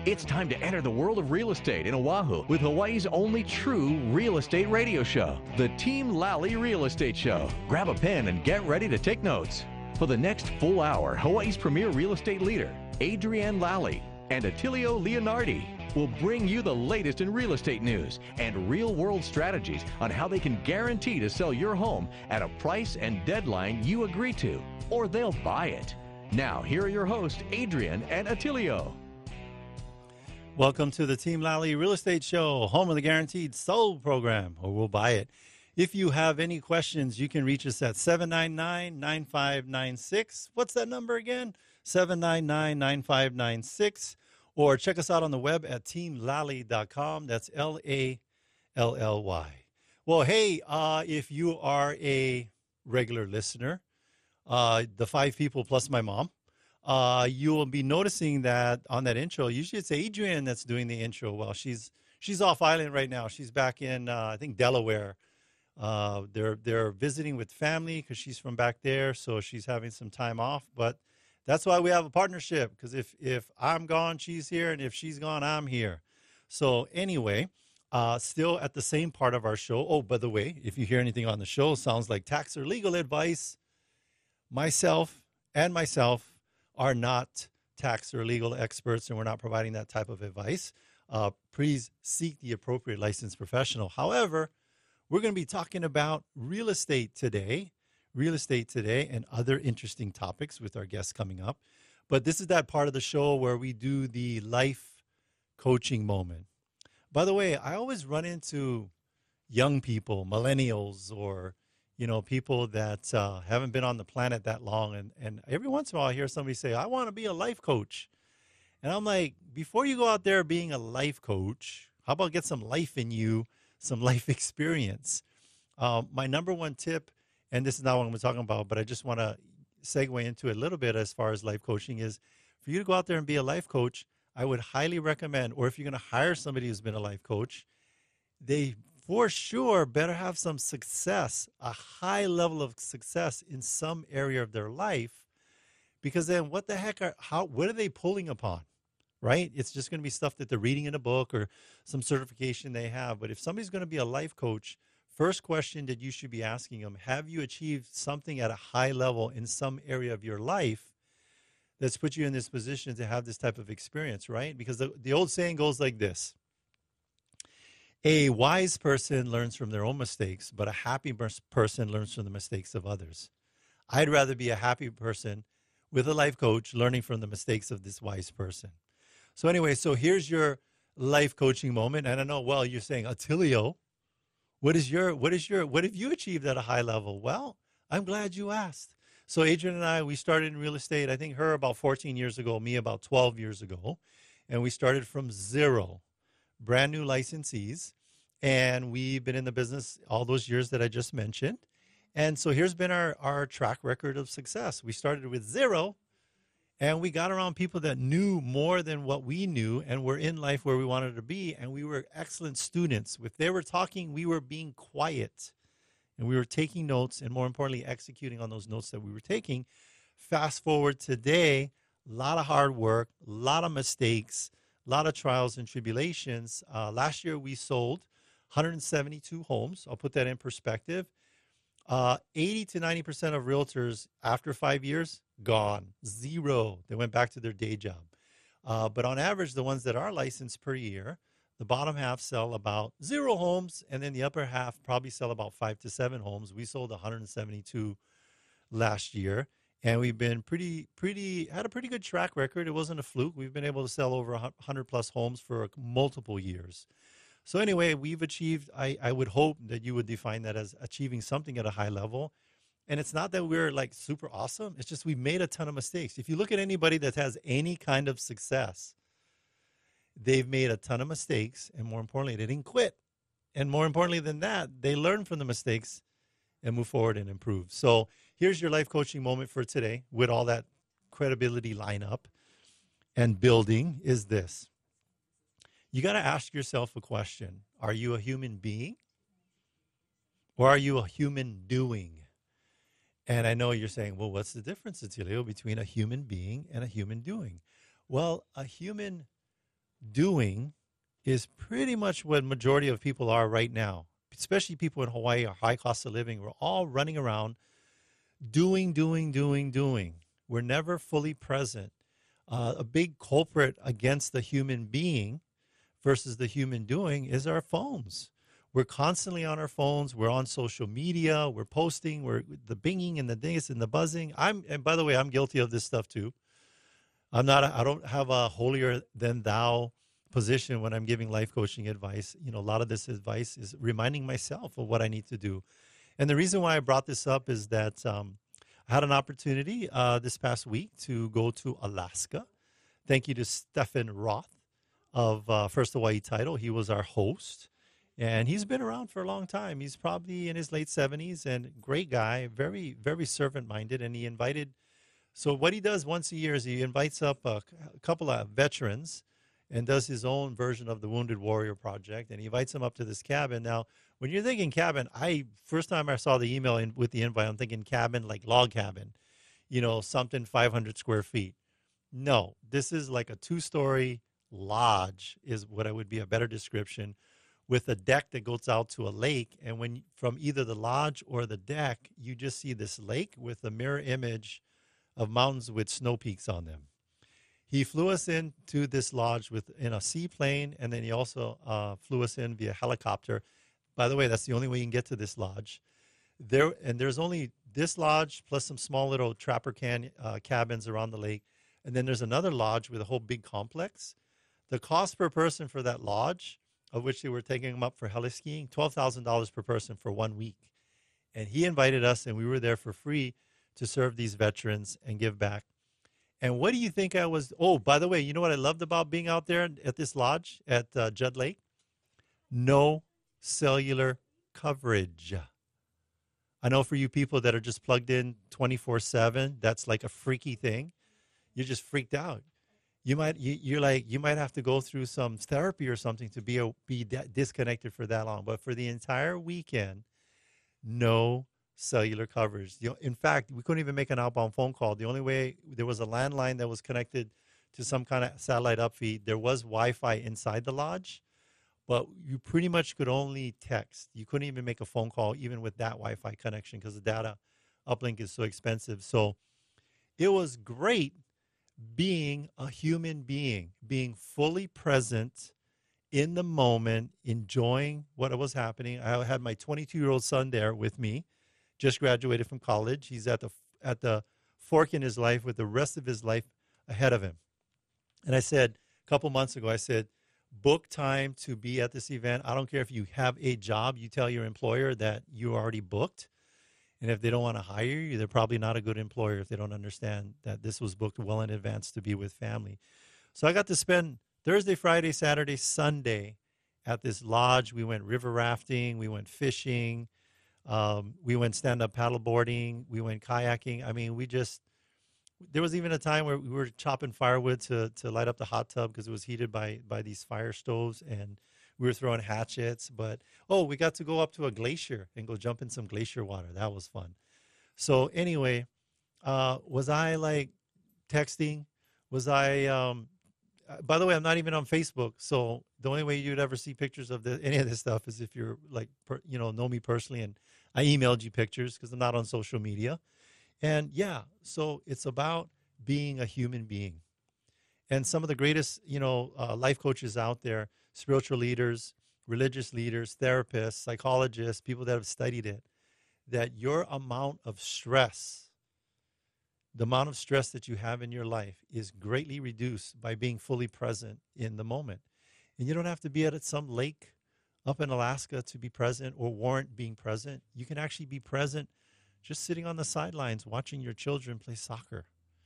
It's time to enter the world of real estate in Oahu with Hawaii's only true real estate radio show, the Team Lally Real Estate Show. Grab a pen and get ready to take notes. For the next full hour, Hawaii's premier real estate leader, Adrienne Lally, and Attilio Leonardi will bring you the latest in real estate news and real-world strategies on how they can guarantee to sell your home at a price and deadline you agree to, or they'll buy it. Now, here are your hosts, Adrienne and Attilio. Welcome to the Team Lally Real Estate Show, home of the Guaranteed Sold program, or we'll buy it. If you have any questions, you can reach us at 799-9596. What's that number again? 799-9596. Or check us out on the web at teamlally.com. That's Lally. Well, hey, if you are a regular listener, the 5 people plus my mom, you will be noticing that on that intro, usually it's Adrienne that's doing the intro. Well, she's off island right now. She's back in, I think, Delaware. They're visiting with family because she's from back there, so she's having some time off. But that's why we have a partnership, because if I'm gone, she's here, and if she's gone, I'm here. So anyway, still at the same part of our show. Oh, by the way, if you hear anything on the show sounds like tax or legal advice, myself are not tax or legal experts, and we're not providing that type of advice. Please seek the appropriate licensed professional. However, we're going to be talking about real estate today, and other interesting topics with our guests coming up. But this is that part of the show where we do the life coaching moment. By the way, I always run into young people, millennials, or people that haven't been on the planet that long. And every once in a while I hear somebody say, I want to be a life coach. And I'm like, before you go out there being a life coach, how about get some life in you, some life experience? My number one tip, and this is not what I'm talking about, but I just want to segue into it a little bit as far as life coaching is, for you to go out there and be a life coach, I would highly recommend, or if you're going to hire somebody who's been a life coach, they for sure better have some success, a high level of success in some area of their life, because then what the heck what are they pulling upon, right? It's just going to be stuff that they're reading in a book or some certification they have. But if somebody's going to be a life coach, first question that you should be asking them, have you achieved something at a high level in some area of your life that's put you in this position to have this type of experience, right? Because the old saying goes like this: a wise person learns from their own mistakes, but a happy person learns from the mistakes of others. I'd rather be a happy person with a life coach learning from the mistakes of this wise person. So anyway, so here's your life coaching moment. And I know, well, you're saying, Attilio, what have you achieved at a high level? Well, I'm glad you asked. So Adrienne and I, we started in real estate, I think her about 14 years ago, me about 12 years ago. And we started from zero, brand new licensees. And we've been in the business all those years that I just mentioned. And so here's been our track record of success. We started with zero, and we got around people that knew more than what we knew and were in life where we wanted to be. And we were excellent students. If they were talking, we were being quiet. And we were taking notes and, more importantly, executing on those notes that we were taking. Fast forward today, a lot of hard work, a lot of mistakes, a lot of trials and tribulations. Last year, we sold 172 homes. I'll put that in perspective. 80 to 90% of realtors after 5 years, gone, zero. They went back to their day job. But on average, the ones that are licensed per year, the bottom half sell about 0 homes, and then the upper half probably sell about 5 to 7 homes. We sold 172 last year, and we've been had a pretty good track record. It wasn't a fluke. We've been able to sell over 100 plus homes for multiple years. So anyway, we've achieved, I would hope that you would define that as achieving something at a high level. And it's not that we're like super awesome. It's just we've made a ton of mistakes. If you look at anybody that has any kind of success, they've made a ton of mistakes. And more importantly, they didn't quit. And more importantly than that, they learn from the mistakes and move forward and improve. So here's your life coaching moment for today with all that credibility lineup and building is this. You got to ask yourself a question. Are you a human being or are you a human doing? And I know you're saying, well, what's the difference, Attilio, between a human being and a human doing? Well, a human doing is pretty much what majority of people are right now, especially people in Hawaii, or high cost of living. We're all running around doing, doing, doing, doing. We're never fully present. A big culprit against the human being versus the human doing is our phones. We're constantly on our phones. We're on social media. We're posting. We're the binging and the dingus and the buzzing. And by the way, I'm guilty of this stuff too. I don't have a holier than thou position when I'm giving life coaching advice. You know, a lot of this advice is reminding myself of what I need to do. And the reason why I brought this up is that I had an opportunity this past week to go to Alaska. Thank you to Stephen Roth of First Hawaii Title. He was our host, and he's been around for a long time. He's probably in his late 70s, and great guy, very, very servant-minded. And he invited, so what he does once a year is he invites up a couple of veterans and does his own version of the Wounded Warrior Project, and he invites them up to this cabin. Now, when you're thinking cabin, first time I saw the email with the invite, I'm thinking cabin, like log cabin, you know, something 500 square feet. No, this is like a 2-story lodge is what I would be a better description, with a deck that goes out to a lake. And when from either the lodge or the deck, you just see this lake with a mirror image of mountains with snow peaks on them. He flew us into this lodge in a seaplane, and then he also flew us in via helicopter. By the way, that's the only way you can get to this lodge. There's only this lodge plus some small little trapper cabins around the lake. And then there's another lodge with a whole big complex. The cost per person for that lodge, of which they were taking them up for heli skiing, $12,000 per person for 1 week. And he invited us, and we were there for free to serve these veterans and give back. And what do you think I was? Oh, by the way, you know what I loved about being out there at this lodge at Judd Lake? No cellular coverage. I know for you people that are just plugged in 24/7, that's like a freaky thing. You're just freaked out. You might have to go through some therapy or something to be disconnected for that long. But for the entire weekend, no cellular coverage. In fact, we couldn't even make an outbound phone call. The only way, there was a landline that was connected to some kind of satellite upfeed. There was Wi-Fi inside the lodge, but you pretty much could only text. You couldn't even make a phone call even with that Wi-Fi connection because the data uplink is so expensive. So it was great being a human being, being fully present in the moment, enjoying what was happening. I had my 22-year-old son there with me, just graduated from college. He's at the fork in his life with the rest of his life ahead of him. And I said a couple months ago, I said, book time to be at this event. I don't care if you have a job. You tell your employer that you already booked. And if they don't want to hire you, they're probably not a good employer if they don't understand that this was booked well in advance to be with family. So I got to spend Thursday, Friday, Saturday, Sunday at this lodge. We went river rafting. We went fishing. We went stand-up paddleboarding. We went kayaking. I mean, there was even a time where we were chopping firewood to light up the hot tub because it was heated by these fire stoves, and we were throwing hatchets. But, we got to go up to a glacier and go jump in some glacier water. That was fun. So anyway, was I like texting? Was I, by the way, I'm not even on Facebook. So the only way you'd ever see pictures of any of this stuff is if you're like, know me personally. And I emailed you pictures because I'm not on social media. And yeah, so it's about being a human being. And some of the greatest, life coaches out there, spiritual leaders, religious leaders, therapists, psychologists, people that have studied it, that your amount of stress, the amount of stress that you have in your life is greatly reduced by being fully present in the moment. And you don't have to be at some lake up in Alaska to be present or warrant being present. You can actually be present just sitting on the sidelines, watching your children play soccer,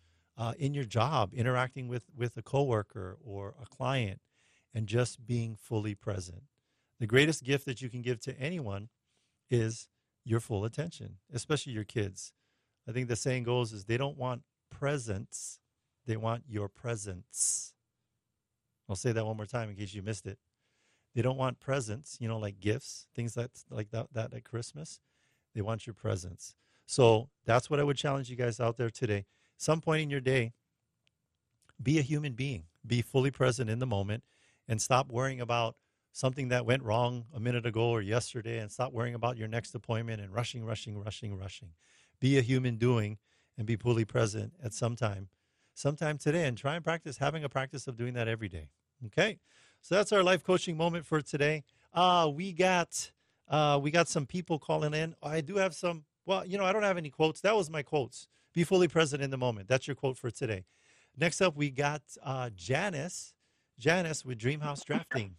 in your job, interacting with a coworker or a client, and just being fully present. The greatest gift that you can give to anyone is your full attention, especially your kids. I think the saying goes is they don't want presents, they want your presence. I'll say that one more time in case you missed it. They don't want presents, like gifts, things like that at Christmas. They want your presence. So that's what I would challenge you guys out there today. Some point in your day, be a human being. Be fully present in the moment. and stop worrying about something that went wrong a minute ago or yesterday, and stop worrying about your next appointment and rushing, rushing, rushing, rushing. Be a human doing and be fully present at sometime today, and try and practice having a practice of doing that every day. Okay. So that's our life coaching moment for today. We got some people calling in. I do have some. Well, I don't have any quotes. That was my quotes. Be fully present in the moment. That's your quote for today. Next up, we got Janice. Janice with Dreamhouse Drafting.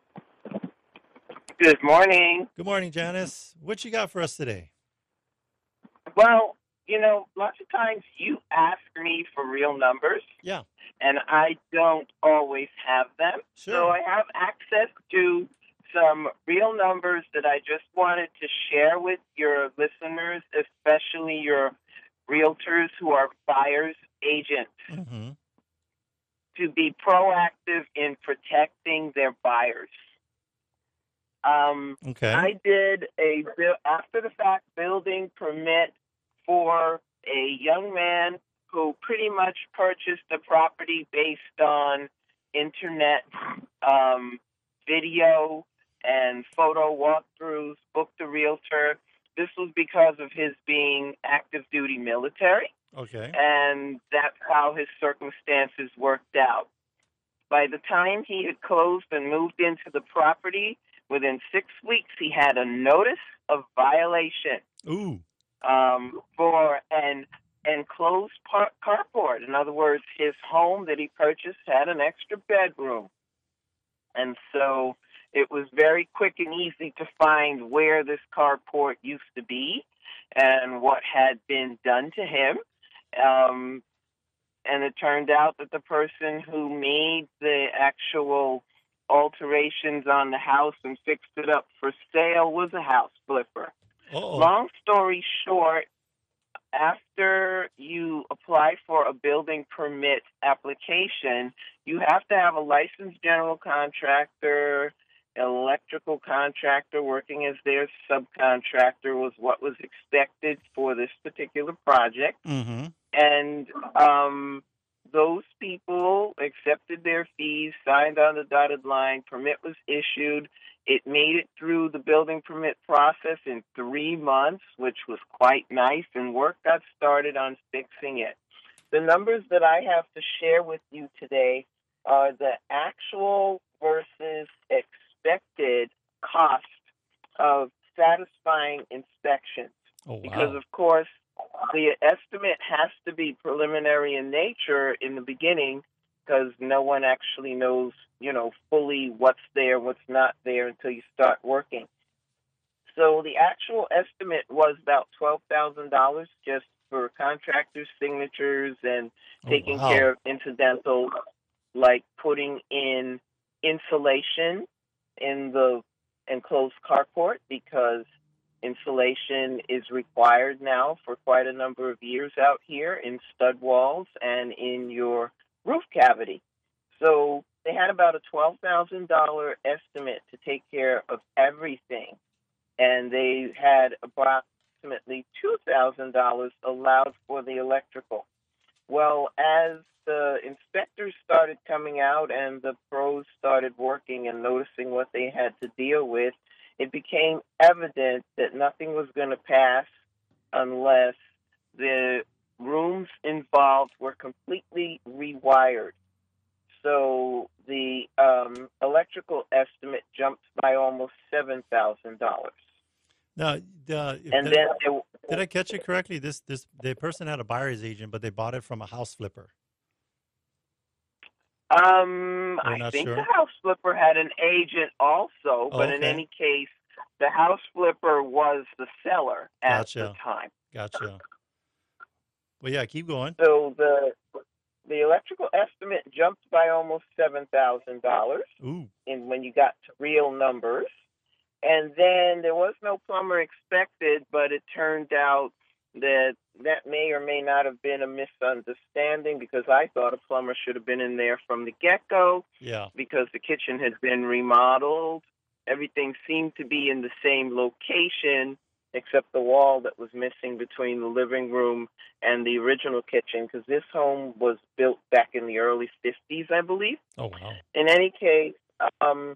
Good morning. Good morning, Janice. What you got for us today? Well, lots of times you ask me for real numbers. Yeah. And I don't always have them. Sure. So I have access to some real numbers that I just wanted to share with your listeners, especially your realtors who are buyers agents, to be proactive in protecting their buyers. Okay. I did a after-the-fact building permit for a young man who pretty much purchased a property based on internet video and photo walkthroughs, booked a realtor. This was because of his being active duty military. Okay. And that's how his circumstances worked out. By the time he had closed and moved into the property, within 6 weeks he had a notice of violation. Ooh. For an enclosed carport. In other words, his home that he purchased had an extra bedroom. And so it was very quick and easy to find where this carport used to be and what had been done to him. And it turned out that the person who made the actual alterations on the house and fixed it up for sale was a house flipper. Uh-oh. Long story short, after you apply for a building permit application, you have to have a licensed general contractor, electrical contractor working as their subcontractor was what was expected for this particular project. Mm-hmm. And those people accepted their fees, signed on the dotted line, permit was issued. It made it through the building permit process in 3 months, which was quite nice, and work got started on fixing it. The numbers that I have to share with you today are the actual versus expected cost of satisfying inspections. Oh, wow. Because, of course, the estimate has to be preliminary in nature in the beginning because no one actually knows, fully what's there, what's not there until you start working. So the actual estimate was about $12,000 just for contractors' signatures and taking care of incidentals like putting in insulation in the enclosed carport because insulation is required now for quite a number of years out here in stud walls and in your roof cavity. So they had about a $12,000 estimate to take care of everything, and they had approximately $2,000 allowed for the electrical. Well, as the inspectors started coming out and the pros started working and noticing what they had to deal with, it became evident that nothing was going to pass unless the rooms involved were completely rewired. So the electrical estimate jumped by almost $7,000. Now, did I catch it correctly? The person had a buyer's agent, but they bought it from a house flipper. I think the house flipper had an agent also, but in any case, the house flipper was the seller at the time. Gotcha. Well, yeah, keep going. So the electrical estimate jumped by almost $7,000 when you got to real numbers. And then there was no plumber expected, but it turned out that may or may not have been a misunderstanding because I thought a plumber should have been in there from the get-go. Yeah. Because the kitchen had been remodeled. Everything seemed to be in the same location except the wall that was missing between the living room and the original kitchen because this home was built back in the early 50s, I believe. Oh, wow. In any case, um,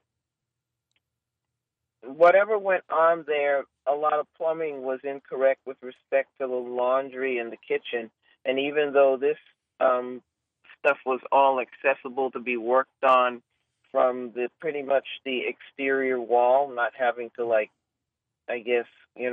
whatever went on there, a lot of plumbing was incorrect with respect to the laundry and the kitchen. And even though this um, stuff was all accessible to be worked on from the pretty much the exterior wall, not having to like, I guess,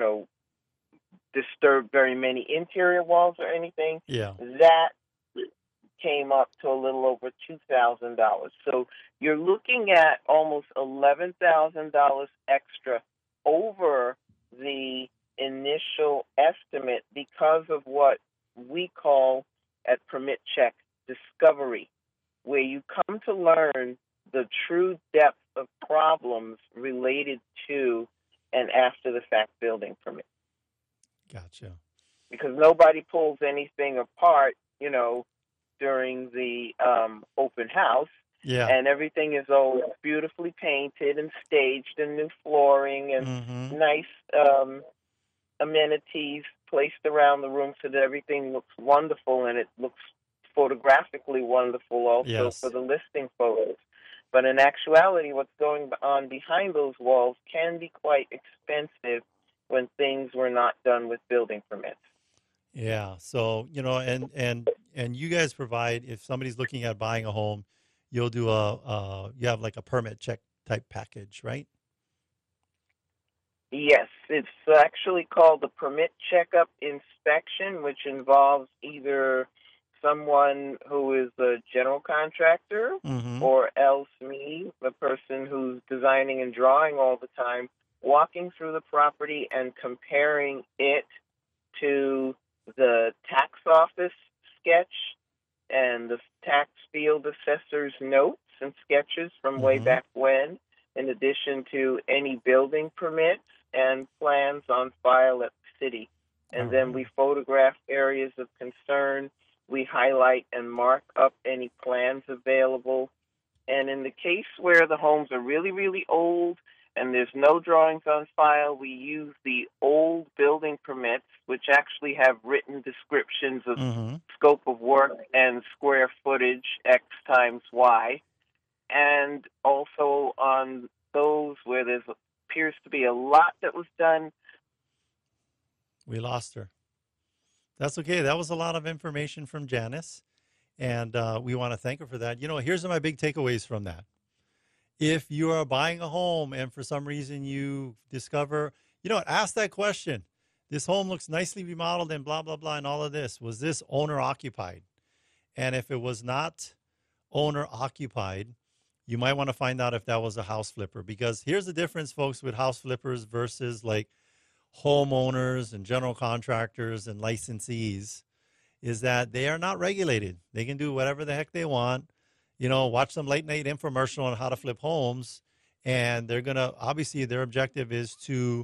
disturb very many interior walls or anything, Yeah. that came up to a little over $2,000. So you're looking at almost $11,000 extra over the initial estimate because of what we call at Permit Check discovery, where you come to learn the true depth of problems related to an after the fact building permit. Gotcha. Because nobody pulls anything apart, during the open house, Yeah. and everything is always beautifully painted and staged and new flooring and Mm-hmm. nice amenities placed around the room so that everything looks wonderful and it looks photographically wonderful also for Yes. the listing photos. But in actuality, what's going on behind those walls can be quite expensive when things were not done with building permits. Yeah. So, and you guys provide, if somebody's looking at buying a home, you'll do you have like a permit check type package, right? Yes, it's actually called the permit checkup inspection, which involves either someone who is a general contractor Mm-hmm. or else me, the person who's designing and drawing all the time, walking through the property and comparing it to the tax office sketch and the tax field assessor's notes and sketches from way Mm-hmm. back when, in addition to any building permits and plans on file at the city. All And then right. we photograph areas of concern. We highlight and mark up any plans available. And in the case where the homes are really, really old and there's no drawings on file, we use the old building permits, which actually have written descriptions of Mm-hmm. scope of work and square footage, X times Y. And also on those where there appears to be a lot that was done. We lost her. That's okay. That was a lot of information from Janice, and we want to thank her for that. Here's my big takeaways from that. If you are buying a home and for some reason you discover, ask that question. This home looks nicely remodeled and blah, blah, blah, and all of this. Was this owner occupied? And if it was not owner occupied, you might want to find out if that was a house flipper, because here's the difference, folks, with house flippers versus like homeowners and general contractors and licensees, is that they are not regulated. They can do whatever the heck they want. Watch some late night infomercial on how to flip homes, and they're gonna, obviously their objective is to,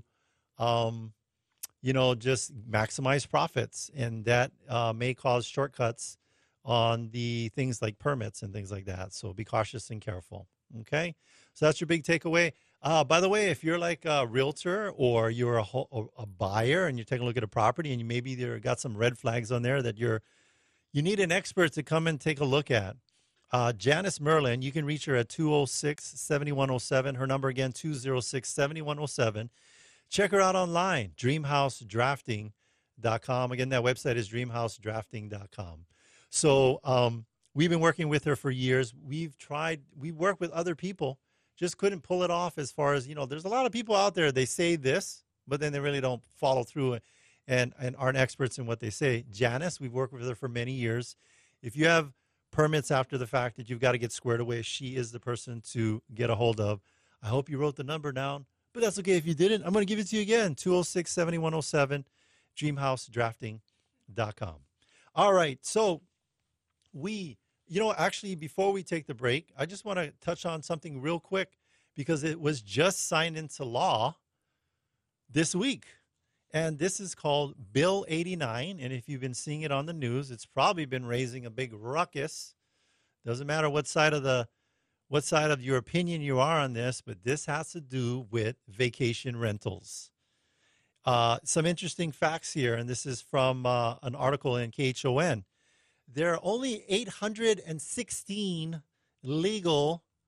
just maximize profits, and that may cause shortcuts on the things like permits and things like that. So be cautious and careful. Okay, so that's your big takeaway. By the way, if you're like a realtor or you're a buyer and you're taking a look at a property and you maybe there got some red flags on there that you need an expert to come and take a look at. Janice Merlin, you can reach her at 206-7107. Her number again, 206-7107. Check her out online, dreamhousedrafting.com. Again, that website is dreamhousedrafting.com. So we've been working with her for years. We worked with other people, just couldn't pull it off as far as, there's a lot of people out there, they say this, but then they really don't follow through and aren't experts in what they say. Janice, we've worked with her for many years. If you have permits after the fact that you've got to get squared away, she is the person to get a hold of. I hope you wrote the number down, but that's okay if you didn't. I'm going to give it to you again, 206-7107, dreamhousedrafting.com. All right, so actually, before we take the break, I just want to touch on something real quick because it was just signed into law this week. And this is called Bill 89. And if you've been seeing it on the news, it's probably been raising a big ruckus. Doesn't matter what side of your opinion you are on this, but this has to do with vacation rentals. Some interesting facts here, and this is from an article in KHON. There are only 816 legal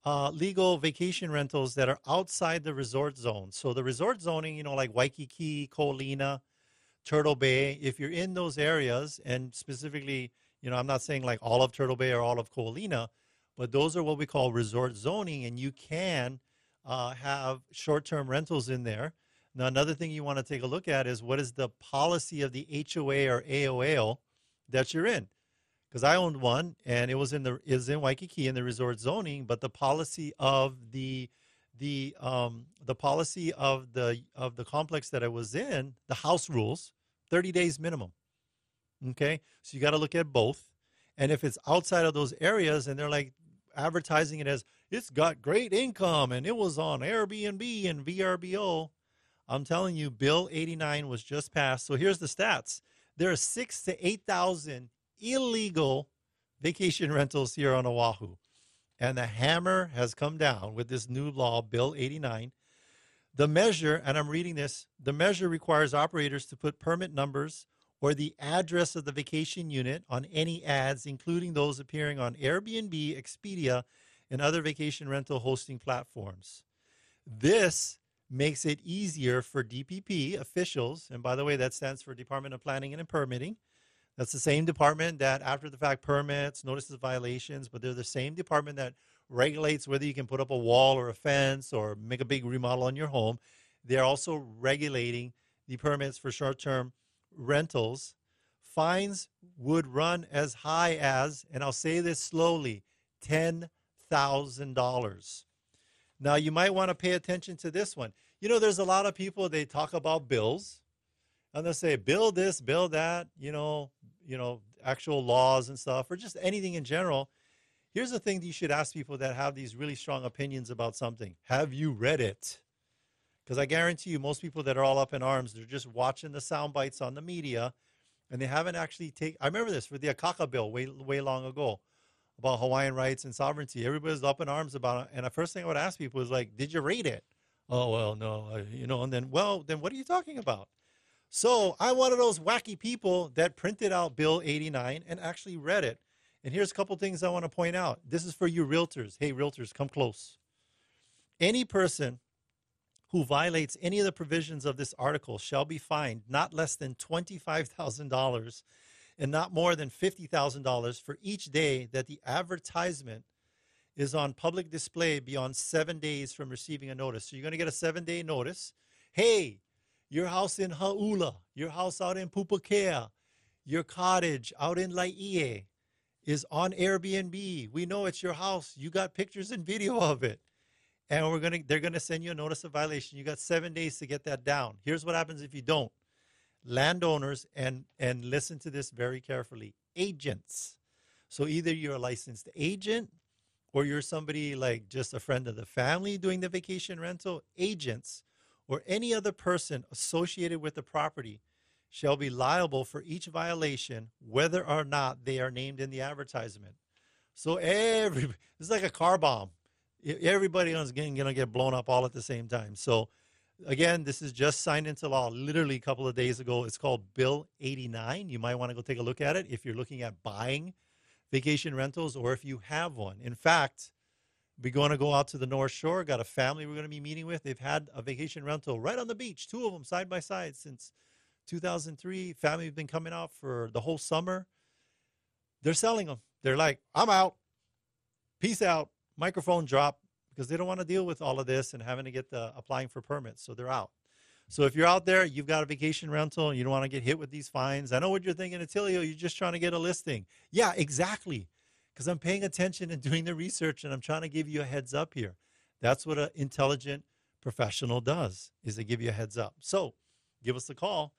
legal vacation rentals that are outside the resort zone. So the resort zoning, like Waikiki, Kolina, Turtle Bay, if you're in those areas, and specifically, I'm not saying like all of Turtle Bay or all of Kolina, but those are what we call resort zoning, and you can have short-term rentals in there. Now, another thing you want to take a look at is what is the policy of the HOA or AOL that you're in. Because I owned one, and it was in Waikiki in the resort zoning, but the policy of the policy of the complex that I was in, the house rules, 30 days minimum. Okay, so you got to look at both, and if it's outside of those areas, and they're like advertising it as it's got great income and it was on Airbnb and VRBO, I'm telling you, Bill 89 was just passed. So here's the stats: there are 6,000 to 8,000 illegal vacation rentals here on Oahu. And the hammer has come down with this new law, Bill 89. The measure, and I'm reading this, the measure requires operators to put permit numbers or the address of the vacation unit on any ads, including those appearing on Airbnb, Expedia, and other vacation rental hosting platforms. This makes it easier for DPP officials, and by the way, that stands for Department of Planning and Permitting. That's the same department that after the fact permits, notices violations, but they're the same department that regulates whether you can put up a wall or a fence or make a big remodel on your home. They're also regulating the permits for short-term rentals. Fines would run as high as, and I'll say this slowly, $10,000. Now, you might want to pay attention to this one. There's a lot of people, they talk about bills. And they'll say, bill this, bill that, actual laws and stuff, or just anything in general. Here's the thing that you should ask people that have these really strong opinions about something. Have you read it? Because I guarantee you, most people that are all up in arms, they're just watching the sound bites on the media, and they haven't actually I remember this for the Akaka bill way long ago about Hawaiian rights and sovereignty. Everybody's up in arms about it. And the first thing I would ask people is like, did you read it? Oh, well, no, and then what are you talking about? So I'm one of those wacky people that printed out Bill 89 and actually read it. And here's a couple things I want to point out. This is for you realtors. Hey, realtors, come close. Any person who violates any of the provisions of this article shall be fined not less than $25,000 and not more than $50,000 for each day that the advertisement is on public display beyond 7 days from receiving a notice. So you're going to get a 7-day notice. Hey, your house in Hauula, your house out in Pupukea, your cottage out in Laie is on Airbnb. We know it's your house. You got pictures and video of it. And they're gonna send you a notice of violation. You got 7 days to get that down. Here's what happens if you don't. Landowners, and listen to this very carefully, agents. So either you're a licensed agent or you're somebody like just a friend of the family doing the vacation rental. Agents or any other person associated with the property shall be liable for each violation, whether or not they are named in the advertisement. So it's like a car bomb. Everybody is going to get blown up all at the same time. So again, this is just signed into law literally a couple of days ago. It's called Bill 89. You might want to go take a look at it if you're looking at buying vacation rentals or if you have one. In fact, we're going to go out to the North Shore. Got a family we're going to be meeting with. They've had a vacation rental right on the beach, 2 of them side by side since 2003. Family have been coming out for the whole summer. They're selling them. They're like, I'm out. Peace out. Microphone drop, because they don't want to deal with all of this and having to get applying for permits. So they're out. So if you're out there, you've got a vacation rental and you don't want to get hit with these fines. I know what you're thinking, Attilio, you're just trying to get a listing. Yeah, exactly. Because I'm paying attention and doing the research and I'm trying to give you a heads up here. That's what an intelligent professional does, is they give you a heads up. So give us a call.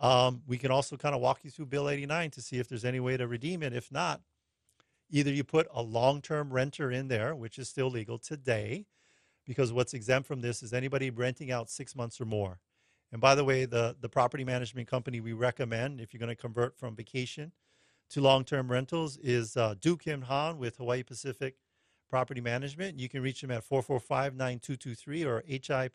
We can also kind of walk you through Bill 89 to see if there's any way to redeem it. If not, either you put a long-term renter in there, which is still legal today, because what's exempt from this is anybody renting out 6 months or more. And by the way, the property management company we recommend if you're going to convert from vacation to long-term rentals is Duke Kim Han with Hawaii Pacific Property Management. You can reach them at 445-9223 or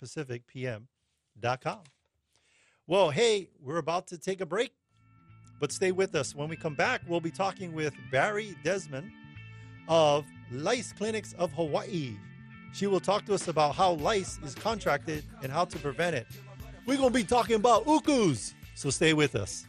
hipacificpm.com. Well, hey, we're about to take a break, but stay with us. When we come back, we'll be talking with Barry Desmond of Lice Clinics of Hawaii. She will talk to us about how lice is contracted and how to prevent it. We're going to be talking about ukus, so stay with us.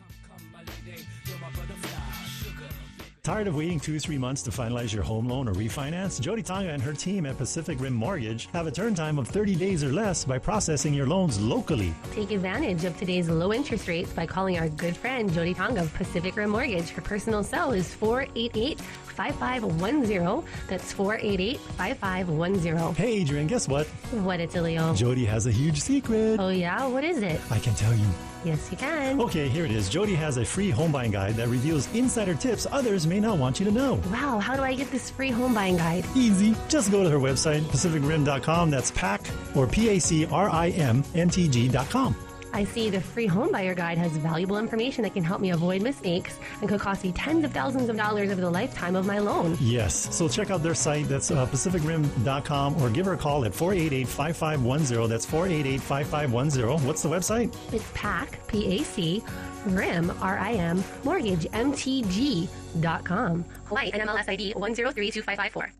Tired of waiting 2 to 3 months to finalize your home loan or refinance? Jody Tonga and her team at Pacific Rim Mortgage have a turn time of 30 days or less by processing your loans locally. Take advantage of today's low interest rates by calling our good friend Jody Tonga of Pacific Rim Mortgage. Her personal cell is 488-5510. That's 488-5510. Hey, Adrian, guess what? What, Attilio? Jody has a huge secret. Oh, yeah? What is it? I can tell you. Yes, you can. Okay, here it is. Jody has a free home buying guide that reveals insider tips others may not want you to know. Wow, how do I get this free home buying guide? Easy. Just go to her website, pacificrim.com. That's PAC or PACRIMNTG.com. I see the free home buyer guide has valuable information that can help me avoid mistakes and could cost me tens of thousands of dollars over the lifetime of my loan. Yes. So check out their site. That's pacificrim.com, or give her a call at 488-5510. That's 488-5510. What's the website? It's PAC, P-A-C, RIM, R-I-M, Mortgage, MTG.com. Hawaii, NMLS ID 1032554.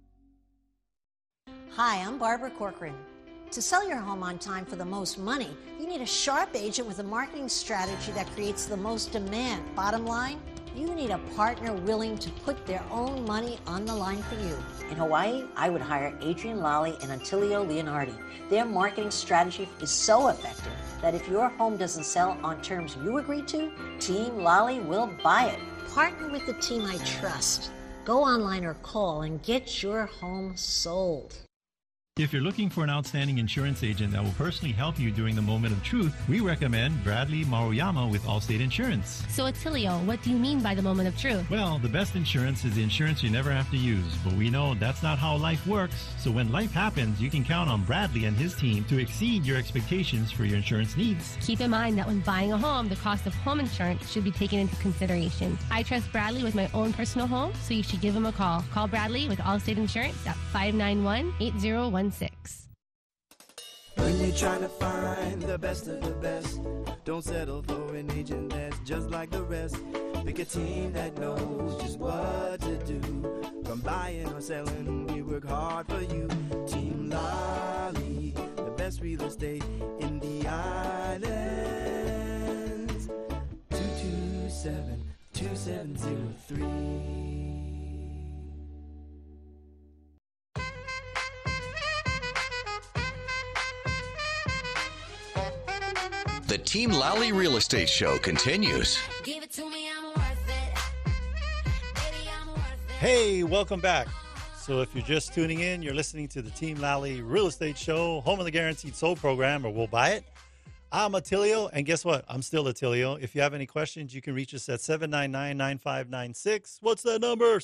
Hi, I'm Barbara Corcoran. To sell your home on time for the most money, you need a sharp agent with a marketing strategy that creates the most demand. Bottom line, you need a partner willing to put their own money on the line for you. In Hawaii, I would hire Adrian Lally and Attilio Leonardi. Their marketing strategy is so effective that if your home doesn't sell on terms you agree to, Team Lally will buy it. Partner with the team I trust. Go online or call and get your home sold. If you're looking for an outstanding insurance agent that will personally help you during the moment of truth, we recommend Bradley Maruyama with Allstate Insurance. So, Attilio, what do you mean by the moment of truth? Well, the best insurance is the insurance you never have to use, but we know that's not how life works. So when life happens, you can count on Bradley and his team to exceed your expectations for your insurance needs. Keep in mind that when buying a home, the cost of home insurance should be taken into consideration. I trust Bradley with my own personal home, so you should give him a call. Call Bradley with Allstate Insurance at 591-8016. When you're trying to find the best of the best, don't settle for an agent that's just like the rest. Pick a team that knows just what to do. From buying or selling, we work hard for you. Team Lally, the best real estate in the islands. 227-2703. The Team Lally Real Estate Show continues. Give it to me, I'm worth it. Baby, I'm worth it. Hey, welcome back. So if you're just tuning in, you're listening to the Team Lally Real Estate Show, home of the Guaranteed Sold program, or We'll Buy It. I'm Attilio, and guess what? I'm still Attilio. If you have any questions, you can reach us at 799-9596. What's that number?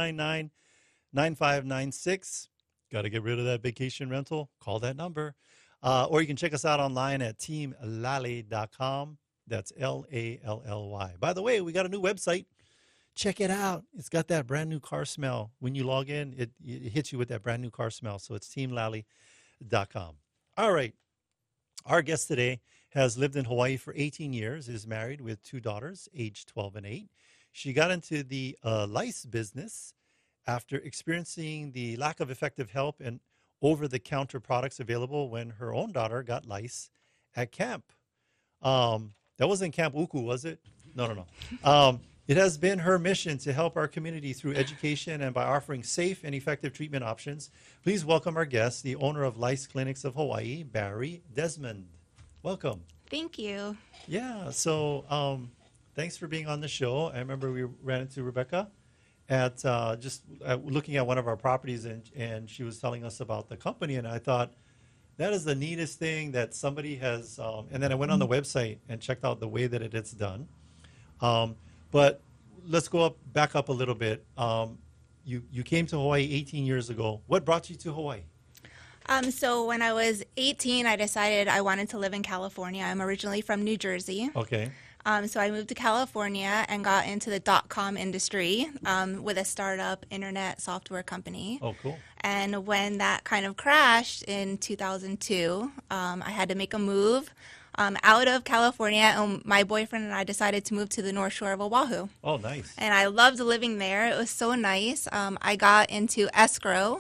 799-9596. Got to get rid of that vacation rental? Call that number. Or you can check us out online at teamlally.com. That's Lally. By the way, we got a new website. Check it out. It's got that brand new car smell. When you log in, it hits you with that brand new car smell. So it's teamlally.com. All right. Our guest today has lived in Hawaii for 18 years, is married with 2 daughters, aged 12 and 8. She got into the lice business after experiencing the lack of effective help and over-the-counter products available when her own daughter got lice at camp. That wasn't Camp Uku, was it? No. It has been her mission to help our community through education and by offering safe and effective treatment options. Please welcome our guest, the owner of Lice Clinics of Hawaii, Barry Desmond. Welcome. Thank you. Yeah, so thanks for being on the show. I remember we ran into Rebecca at looking at one of our properties, and she was telling us about the company, and I thought, that is the neatest thing that somebody has, and then I went on the website and checked out the way that it is done. But let's back up a little bit. You came to Hawaii 18 years ago. What brought you to Hawaii? So when I was 18, I decided I wanted to live in California. I'm originally from New Jersey. Okay. So I moved to California and got into the .com industry with a startup internet software company. Oh, cool. And when that kind of crashed in 2002, I had to make a move out of California, and my boyfriend and I decided to move to the North Shore of Oahu. Oh, nice. And I loved living there. It was so nice. I got into escrow.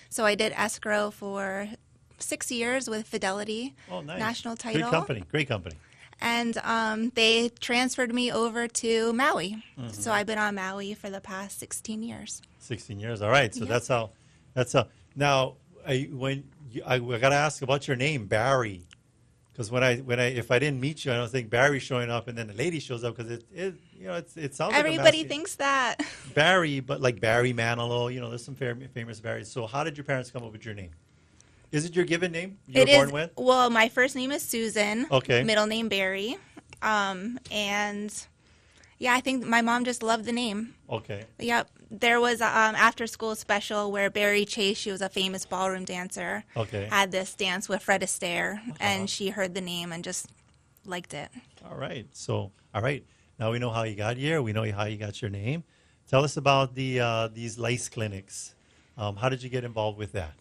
So I did escrow for 6 years with Fidelity, Oh, nice. national title. Great company. And they transferred me over to Maui. So I've been on Maui for the past 16 years. 16 years. All right. So Yeah. that's how. Now, I got to ask about your name, Barry. Because if I didn't meet you, I don't think Barry's showing up, and then the lady shows up because it sounds Everybody like thinks that. Barry, but like Barry Manilow, there's some famous Barrys. So how did your parents come up with your name? Is it your given name you were born with? Well, my first name is Susan. Okay. Middle name Barry. And yeah, I think my mom just loved the name. Okay. Yep. There was an after school special where Barry Chase, she was a famous ballroom dancer, Okay. had this dance with Fred Astaire, and she heard the name and just liked it. All right. So, all right. Now we know how you got here. We know how you got your name. Tell us about these lice clinics. How did you get involved with that?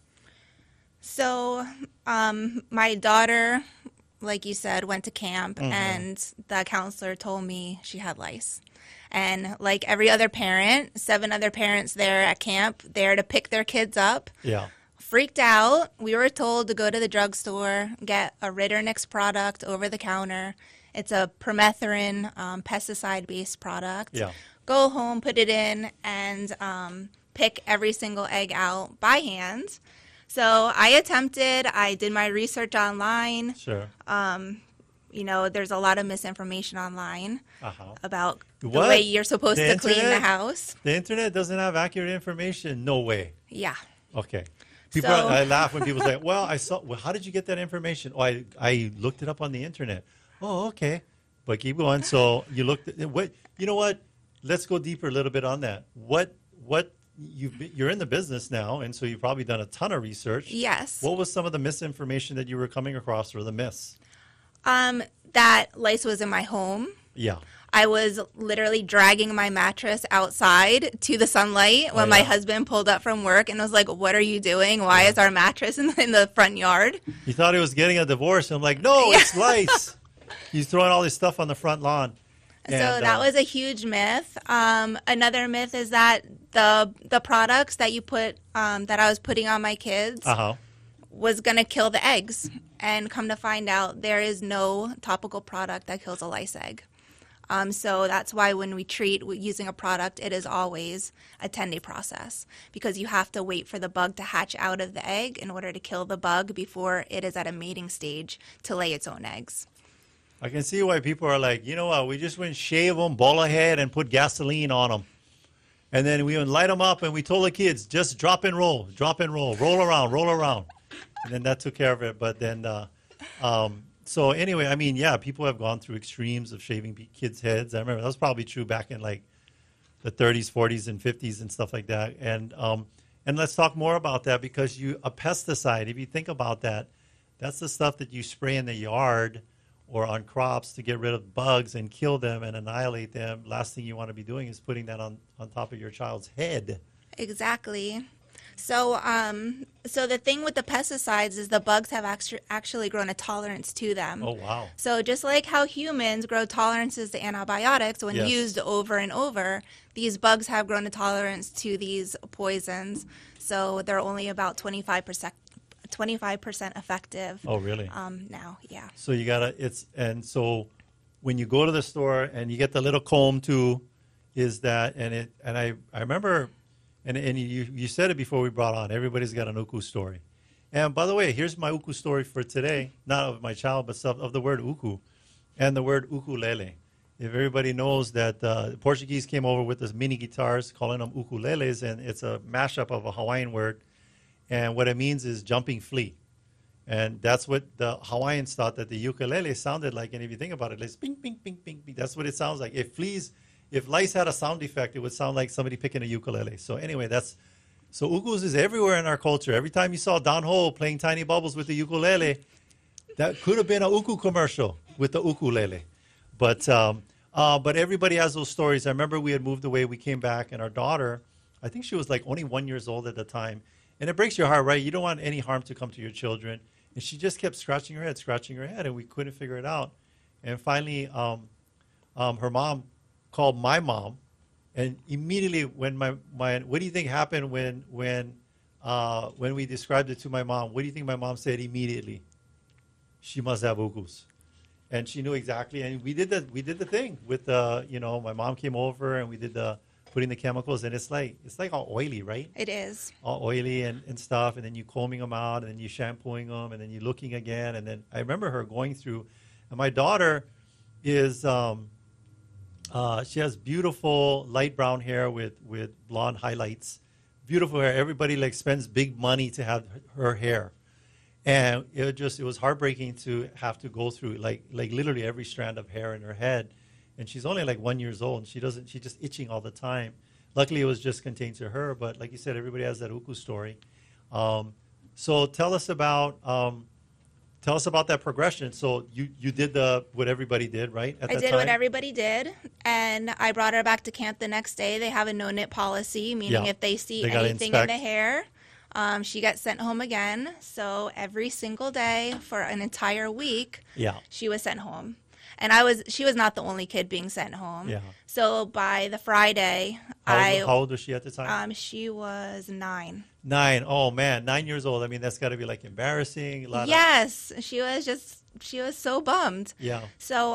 So, my daughter, like you said, went to camp, and the counselor told me she had lice. And like every other parent, 7 other parents there at camp, there to pick their kids up, Yeah. freaked out. We were told to go to the drugstore, get a Ritternix product over the counter. It's a permethrin pesticide-based product. Yeah. Go home, put it in, and pick every single egg out by hand. So I attempted. I did my research online. Sure. There's a lot of misinformation online about the What? way you're supposed The to clean the internet? house. The internet doesn't have accurate information? No way. Yeah. Okay. People, So- I laugh when people say, well, how did you get that information? Oh, I looked it up on the internet. Oh, okay. But keep going. So you looked at what, you know what? Let's go deeper a little bit on that. You're in the business now, and so you've probably done a ton of research. Yes. What was some of the misinformation that you were coming across, or the myths? That lice was in my home. Yeah. I was literally dragging my mattress outside to the sunlight when my husband pulled up from work and was like, "What are you doing? Why is our mattress in the front yard?" You thought he was getting a divorce. I'm like, no, it's lice. He's throwing all this stuff on the front lawn. So that was a huge myth. Another myth is that the products that you put that I was putting on my kids was going to kill the eggs. And come to find out, there is no topical product that kills a lice egg. So that's why when we treat using a product, it is always a 10-day process, because you have to wait for the bug to hatch out of the egg in order to kill the bug before it is at a mating stage to lay its own eggs. I can see why people are like, you know what, we just went shave them, ball ahead, and put gasoline on them. And then we would light them up, and we told the kids, just drop and roll, roll around. And then that took care of it. But then, so anyway, I mean, yeah, people have gone through extremes of shaving kids' heads. I remember that was probably true back in like the 30s, 40s, and 50s and stuff like that. And let's talk more about that, because a pesticide, if you think about that, that's the stuff that you spray in the yard or on crops to get rid of bugs and kill them and annihilate them. Last thing you want to be doing is putting that on top of your child's head. Exactly. So, so the thing with the pesticides is the bugs have actually grown a tolerance to them. Oh, wow. So just like how humans grow tolerances to antibiotics when used over and over, these bugs have grown a tolerance to these poisons. So they're only about 25% effective. Oh, really? Now, yeah. So you gotta. So when you go to the store and you get the little comb too, I remember. And you said it before we brought on, everybody's got an uku story. And by the way, here's my uku story for today, not of my child, but of the word uku and the word ukulele. If everybody knows that the Portuguese came over with those mini guitars, calling them ukuleles, and it's a mashup of a Hawaiian word. And what it means is jumping flea. And that's what the Hawaiians thought that the ukulele sounded like. And if you think about it, it's ping, ping, ping, ping, ping. That's what it sounds like. If lice had a sound effect, it would sound like somebody picking a ukulele. So anyway, so ukus is everywhere in our culture. Every time you saw Don Ho playing Tiny Bubbles with the ukulele, that could have been a uku commercial with the ukulele. But everybody has those stories. I remember we had moved away. We came back, and our daughter, I think she was like only 1 year old at the time. And it breaks your heart, right? You don't want any harm to come to your children. And she just kept scratching her head, and we couldn't figure it out. And finally, her mom called my mom, and immediately when what do you think happened when when we described it to my mom, what do you think my mom said immediately? She must have ukus. And she knew exactly. And we did the thing with my mom came over and we did putting the chemicals, and it's like all oily, right? It is. All oily and stuff, and then you combing them out, and then you shampooing them, and then you looking again. And then I remember her going through, and my daughter is, she has beautiful light brown hair with blonde highlights, beautiful hair. Everybody like spends big money to have her hair. And it was heartbreaking to have to go through like literally every strand of hair in her head. And she's only like 1 year old, and she's just itching all the time. Luckily, it was just contained to her, but like you said, everybody has that uku story. So tell us about that progression. So you did what everybody did, right? I did what everybody did, and I brought her back to camp the next day. They have a no-nit policy, meaning if they see anything in the hair, she gets sent home again. So every single day for an entire week, she was sent home. And she was not the only kid being sent home. Yeah. So by the Friday, how old was she at the time? She was 9. 9. Oh man, 9 years old. I mean, that's got to be like embarrassing. She was so bummed. Yeah. So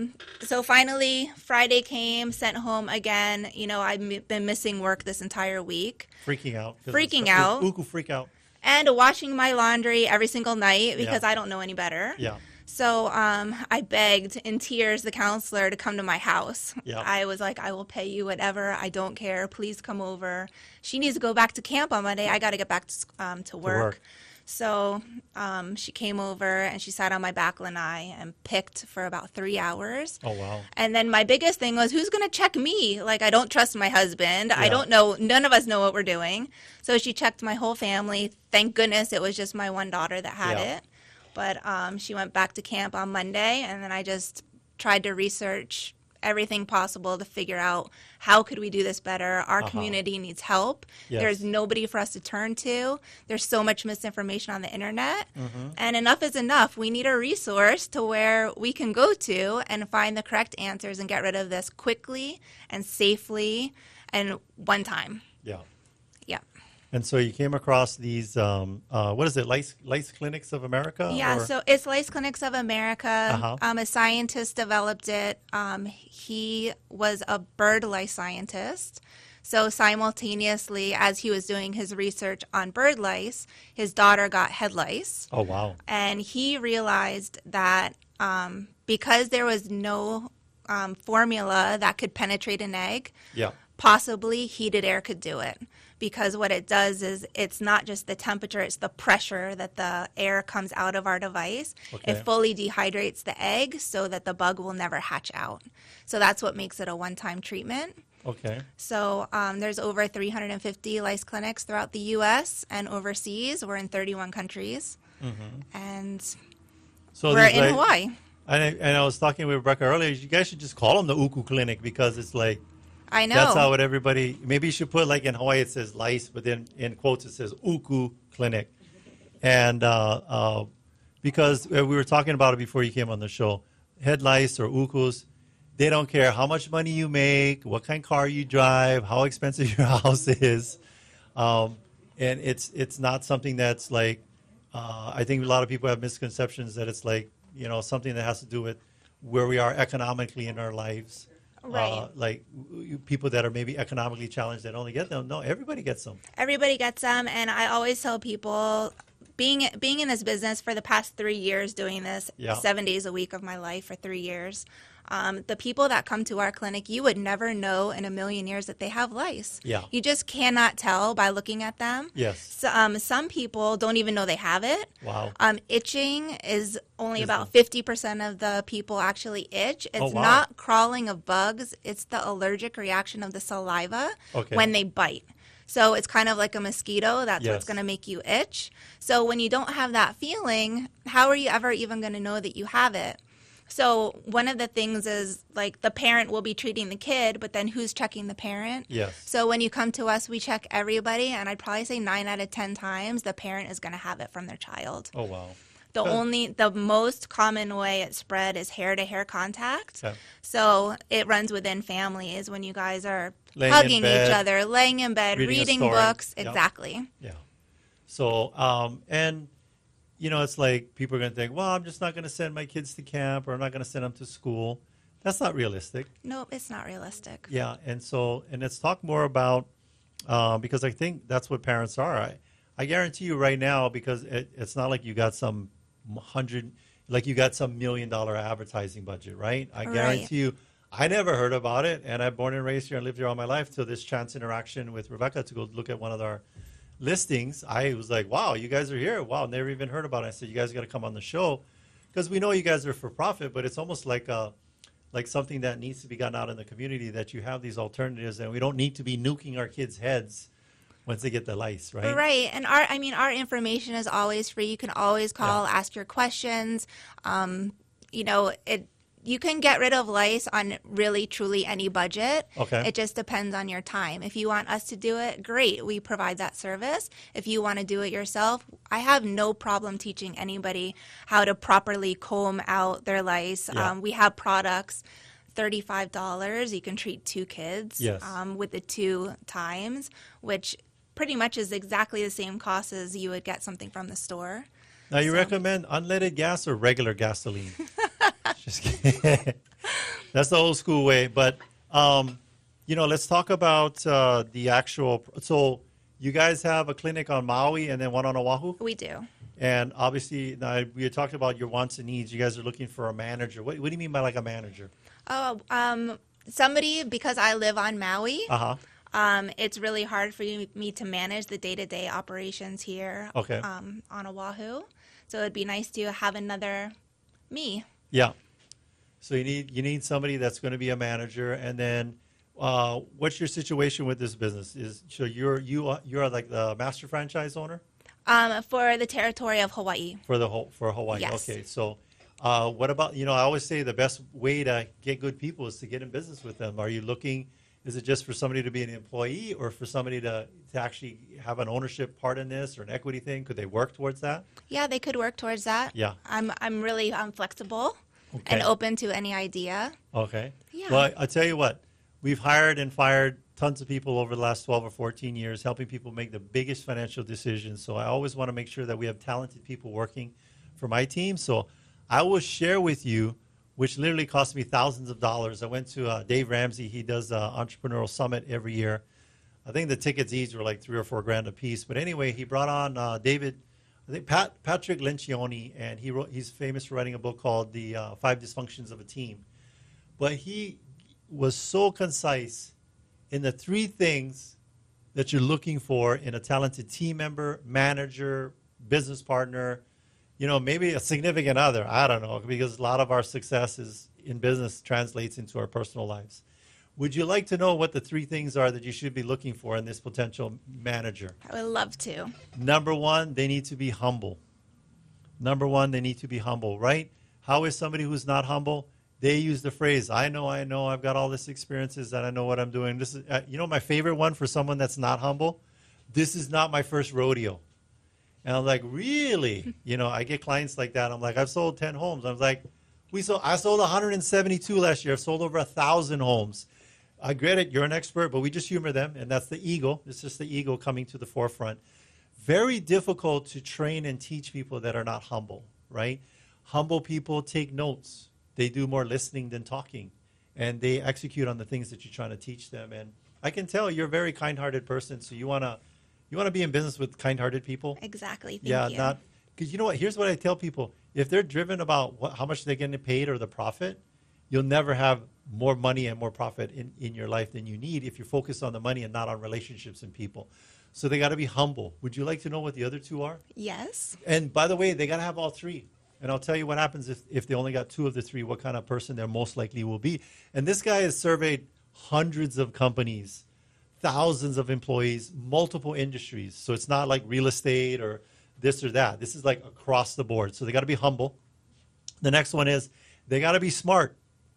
finally Friday came, sent home again. You know, I've been missing work this entire week. Freaking out. Uku freak out. And washing my laundry every single night because I don't know any better. Yeah. So I begged in tears the counselor to come to my house. Yep. I was like, I will pay you whatever. I don't care. Please come over. She needs to go back to camp on Monday. I got to get back to work. So she came over and she sat on my back lanai and picked for about 3 hours. Oh, wow. And then my biggest thing was, who's going to check me? Like, I don't trust my husband. I don't know. None of us know what we're doing. So she checked my whole family. Thank goodness it was just my one daughter that had it. But she went back to camp on Monday, and then I just tried to research everything possible to figure out how could we do this better. Our community needs help. Yes. There's nobody for us to turn to. There's so much misinformation on the internet. And enough is enough. We need a resource to where we can go to and find the correct answers and get rid of this quickly and safely and one time. Yeah. Yeah. And so you came across these, what is it, Lice Clinics of America? Yeah, so it's Lice Clinics of America. A scientist developed it. He was a bird lice scientist. So simultaneously, as he was doing his research on bird lice, his daughter got head lice. Oh, wow. And he realized that because there was no formula that could penetrate an egg, possibly heated air could do it. Because what it does is it's not just the temperature, it's the pressure that the air comes out of our device. Okay. It fully dehydrates the egg so that the bug will never hatch out. So that's what makes it a one-time treatment. Okay. So there's over 350 lice clinics throughout the U.S. and overseas. We're in 31 countries. And so we're in Hawaii. And I was talking with Rebecca earlier. You guys should just call them the Uku Clinic because it's like, I know. That's how everybody, maybe you should put like in Hawaii it says lice, but then in quotes it says Uku Clinic. And because we were talking about it before you came on the show, head lice or ukus, they don't care how much money you make, what kind of car you drive, how expensive your house is. And it's not something that's like, I think a lot of people have misconceptions that it's like, something that has to do with where we are economically in our lives. Right. Like people that are maybe economically challenged that only get them. No, everybody gets them. Everybody gets them. And I always tell people, being in this business for the past 3 years, doing this 7 days a week of my life for 3 years, the people that come to our clinic, you would never know in a million years that they have lice. Yeah. You just cannot tell by looking at them. Yes. So, some people don't even know they have it. Wow. Itching is only about 50% of the people actually itch. It's wow. not crawling of bugs. It's the allergic reaction of the saliva when they bite. So it's kind of like a mosquito. That's what's going to make you itch. So when you don't have that feeling, how are you ever even going to know that you have it? So one of the things is, like, the parent will be treating the kid, but then who's checking the parent? Yes. So when you come to us, we check everybody, and I'd probably say 9 out of 10 times the parent is going to have it from their child. Oh, wow. The most common way it's spread is hair-to-hair contact. Okay. So it runs within families when you guys are hugging each other, laying in bed, reading books. Yep. Exactly. Yeah. So, and, you know, it's like people are going to think, well, I'm just not going to send my kids to camp or I'm not going to send them to school. That's not realistic. Nope, it's not realistic. Yeah. And so, and let's talk more about, because I think that's what parents are. I guarantee you right now, because it's not like you got some you got some $1 million advertising budget, right? I guarantee you, I never heard about it. And I'm born and raised here and lived here all my life till this chance interaction with Rebecca to go look at one of our listings. I was like, wow, you guys are here. Wow, never even heard about it. I said, you guys got to come on the show because we know you guys are for profit, but it's almost like something that needs to be gotten out in the community, that you have these alternatives and we don't need to be nuking our kids' heads once they get the lice, right? Right. And our information is always free. You can always call, ask your questions. You know, you can get rid of lice on really, truly any budget. Okay. It just depends on your time. If you want us to do it, great. We provide that service. If you want to do it yourself, I have no problem teaching anybody how to properly comb out their lice. Yeah. We have products, $35. You can treat 2 kids with the 2 times, which pretty much is exactly the same cost as you would get something from the store. Now, you recommend unleaded gas or regular gasoline? Just kidding. That's the old school way. But, you know, let's talk about the actual. So you guys have a clinic on Maui and then one on Oahu? We do. And obviously, now we had talked about your wants and needs. You guys are looking for a manager. What do you mean by like a manager? Oh, somebody, because I live on Maui. It's really hard for me to manage the day-to-day operations here on Oahu. So it'd be nice to have another me. Yeah. So you need somebody that's going to be a manager. And then what's your situation with this business? So you're like the master franchise owner? For the territory of Hawaii. For Hawaii. Yes. Okay. So what about, I always say the best way to get good people is to get in business with them. Are you looking, is it just for somebody to be an employee or for somebody to actually have an ownership part in this or an equity thing? Could they work towards that? Yeah, they could work towards that. Yeah. I'm really flexible and open to any idea. Okay. Yeah. Well, I'll tell you what, we've hired and fired tons of people over the last 12 or 14 years, helping people make the biggest financial decisions. So I always want to make sure that we have talented people working for my team. So I will share with you, which literally cost me thousands of dollars. I went to Dave Ramsey. He does Entrepreneurial Summit every year. I think the tickets each were like $3 or $4 grand a piece. But anyway, he brought on Patrick Lencioni, and he's famous for writing a book called The 5 Dysfunctions of a Team. But he was so concise in the 3 things that you're looking for in a talented team member, manager, business partner, maybe a significant other. I don't know, because a lot of our success in business translates into our personal lives. Would you like to know what the 3 things are that you should be looking for in this potential manager? I would love to. Number 1, they need to be humble. Right? How is somebody who's not humble? They use the phrase, I know, I've got all this experiences and I know what I'm doing. This is, my favorite one for someone that's not humble, this is not my first rodeo. And I'm like, really? I get clients like that. I'm like, I've sold 10 homes. I was like, I sold 172 last year. I've sold over 1,000 homes. I get it. You're an expert, but we just humor them. And that's the ego. It's just the ego coming to the forefront. Very difficult to train and teach people that are not humble, right? Humble people take notes. They do more listening than talking. And they execute on the things that you're trying to teach them. And I can tell you're a very kind-hearted person. So you want to be in business with kind-hearted people? Exactly. Thank you. Because you know what? Here's what I tell people. If they're driven about how much they're getting paid or the profit, you'll never have more money and more profit in your life than you need if you're focused on the money and not on relationships and people. So they got to be humble. Would you like to know what the other 2 are? Yes. And by the way, they got to have all 3. And I'll tell you what happens if they only got 2 of the 3, what kind of person they're most likely will be. And this guy has surveyed hundreds of companies, thousands of employees, multiple industries. So it's not like real estate or this or that. This is like across the board. So they got to be humble. The next one is they got to be smart.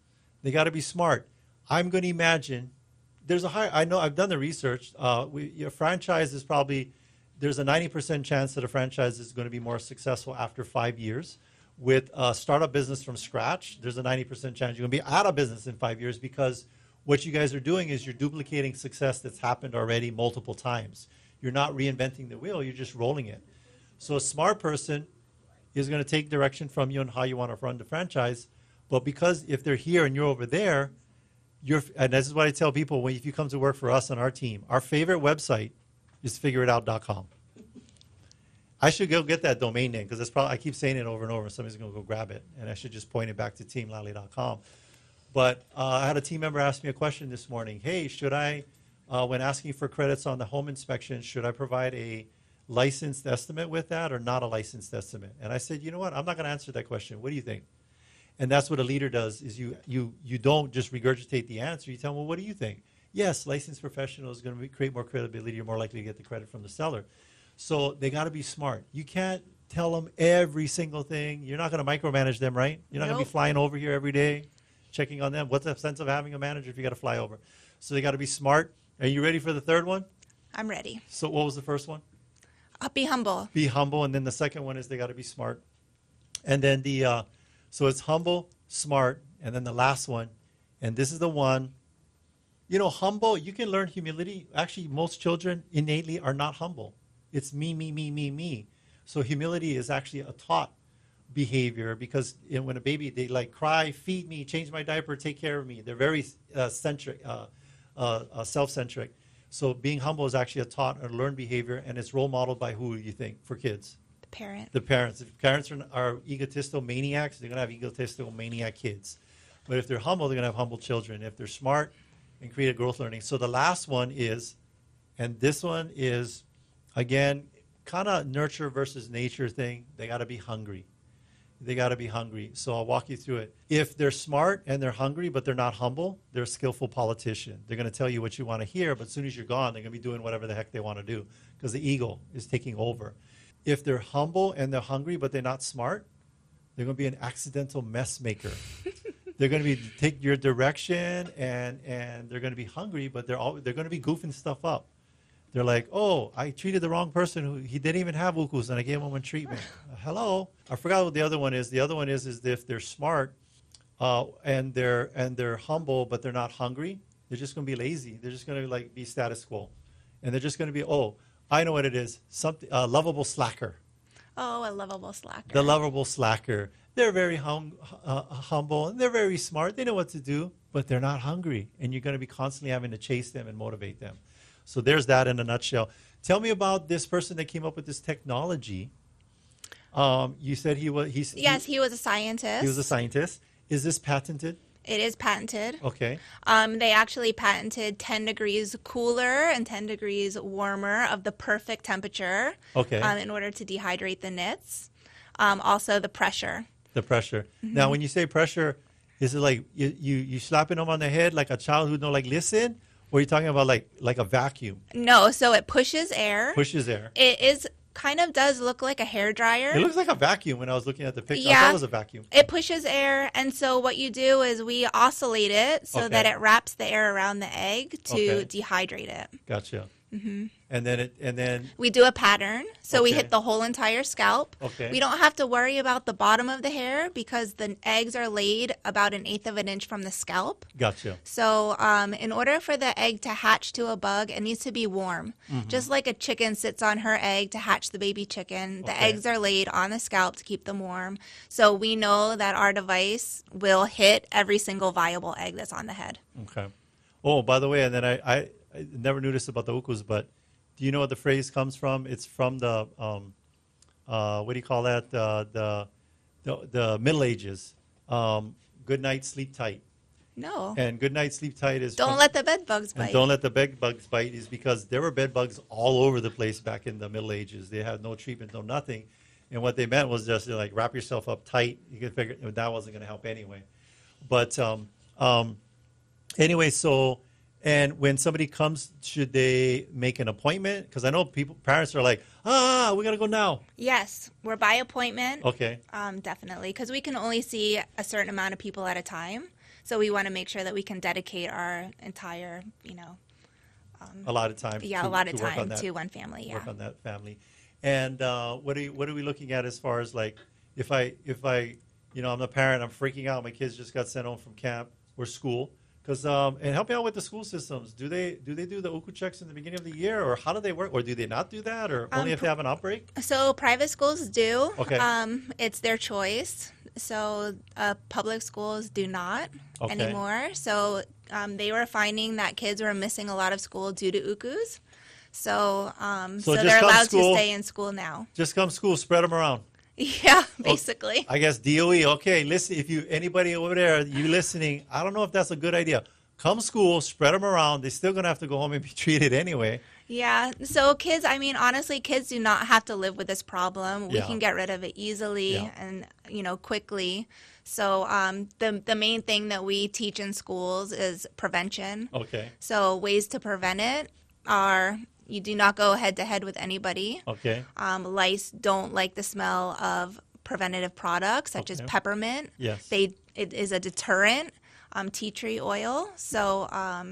I'm going to imagine I know I've done the research. Your franchise is probably, there's a 90% chance that a franchise is going to be more successful after 5 years. With a startup business from scratch, there's a 90% chance you're going to be out of business in 5 years because what you guys are doing is you're duplicating success that's happened already multiple times. You're not reinventing the wheel. You're just rolling it. So a smart person is going to take direction from you on how you want to run the franchise. But because if they're here and you're over there, and this is what I tell people if you come to work for us on our team, our favorite website is figureitout.com. I should go get that domain name because I keep saying it over and over. Somebody's going to go grab it, and I should just point it back to teamlally.com. But I had a team member ask me a question this morning. Hey, should I, when asking for credits on the home inspection, should I provide a licensed estimate with that or not a licensed estimate? And I said, you know what? I'm not going to answer that question. What do you think? And that's what a leader does is you don't just regurgitate the answer. You tell them, well, what do you think? Yes, licensed professional is going to create more credibility. You're more likely to get the credit from the seller. So they got to be smart. You can't tell them every single thing. You're not going to micromanage them, right? You're not going to be flying over here every day, checking on them. What's the sense of having a manager if you got to fly over? So they got to be smart. Are you ready for the third one? I'm ready. So what was the first one? Be humble. Be humble. And then the second one is they got to be smart. And then so it's humble, smart, and then the last one, and this is the one, humble, you can learn humility. Actually, most children innately are not humble. It's me, me, me, me, me. So humility is actually a taught behavior because when a baby, they cry, feed me, change my diaper, take care of me. They're very self-centric. So being humble is actually a taught or learned behavior, and it's role modeled by who you think for kids? The parents. If parents are egotistical maniacs, they're going to have egotistical maniac kids. But if they're humble, they're going to have humble children. If they're smart and create a growth learning. So the last one is, and this one is, again, kind of nurture versus nature thing. They got to be hungry. They got to be hungry. So I'll walk you through it. If they're smart and they're hungry, but they're not humble, they're a skillful politician. They're going to tell you what you want to hear, but as soon as you're gone, they're going to be doing whatever the heck they want to do because the ego is taking over. If they're humble and they're hungry, but they're not smart, they're going to be an accidental mess maker. They're going to take your direction, and they're going to be hungry, but they're going to be goofing stuff up. They're like, oh, I treated the wrong person. He didn't even have ukus, and I gave him a treatment. Hello. I forgot what the other one is. The other one is if they're smart and they're humble, but they're not hungry, they're just going to be lazy. They're just going to be status quo. And they're just going to be, I know what it is. Something lovable slacker. Oh, a lovable slacker. The lovable slacker. They're very humble and they're very smart. They know what to do, but they're not hungry. And you're going to be constantly having to chase them and motivate them. So there's that in a nutshell. Tell me about this person that came up with this technology. You said he was a scientist. He was a scientist. Is this patented? It is patented. Okay. They actually patented 10 degrees cooler and 10 degrees warmer of the perfect temperature. Okay. In order to dehydrate the knits. Also the pressure. The pressure. Mm-hmm. Now, when you say pressure, is it like you slapping them on the head like a child who don't listen? Or are you talking about like a vacuum? No, so it pushes air. Pushes air. It is kind of does look like a hairdryer. It looks like a vacuum when I was looking at the picture. Yeah, I thought it was a vacuum. It pushes air, and so what you do is we oscillate it so that it wraps the air around the egg to dehydrate it. Gotcha. Mm-hmm. And then we do a pattern, so we hit the whole entire scalp. Okay. We don't have to worry about the bottom of the hair because the eggs are laid about 1/8 of an inch from the scalp. Gotcha. So in order for the egg to hatch to a bug, it needs to be warm. Mm-hmm. Just like a chicken sits on her egg to hatch the baby chicken, the eggs are laid on the scalp to keep them warm. So we know that our device will hit every single viable egg that's on the head. Okay. Oh, by the way, and then I never knew this about the ukus, but do you know what the phrase comes from? It's from the what do you call that? The Middle Ages. Good night, sleep tight. No. And good night, sleep tight is don't let the bed bugs bite. Don't let the bed bugs bite is because there were bed bugs all over the place back in the Middle Ages. They had no treatment, no nothing, and what they meant was just wrap yourself up tight. You could figure that wasn't going to help anyway. But anyway, so. And when somebody comes, should they make an appointment? Because I know parents are like, we got to go now. Yes, we're by appointment. Okay. Definitely, because we can only see a certain amount of people at a time. So we want to make sure that we can dedicate our entire, a lot of time. Yeah, a lot of time to one family. Yeah. Work on that family. And what are we looking at as far as if I I'm the parent, I'm freaking out. My kids just got sent home from camp or school. Because and help me out with the school systems. Do they do the UKU checks in the beginning of the year, or how do they work, or do they not do that, or only if they have an outbreak? So private schools do. Okay. It's their choice. So public schools do not anymore. So they were finding that kids were missing a lot of school due to UKUs. So they're allowed to stay in school now. Just come school, spread them around. Yeah, basically. I guess DOE. Okay, listen. If anybody over there, you listening, I don't know if that's a good idea. Come school, spread them around. They're still gonna have to go home and be treated anyway. Yeah. So kids, I mean, honestly, kids do not have to live with this problem. We can get rid of it easily and quickly. So the main thing that we teach in schools is prevention. Okay. So ways to prevent it are. You do not go head-to-head with anybody. Okay. Lice don't like the smell of preventative products such as peppermint. Yes. It is a deterrent. Tea tree oil. So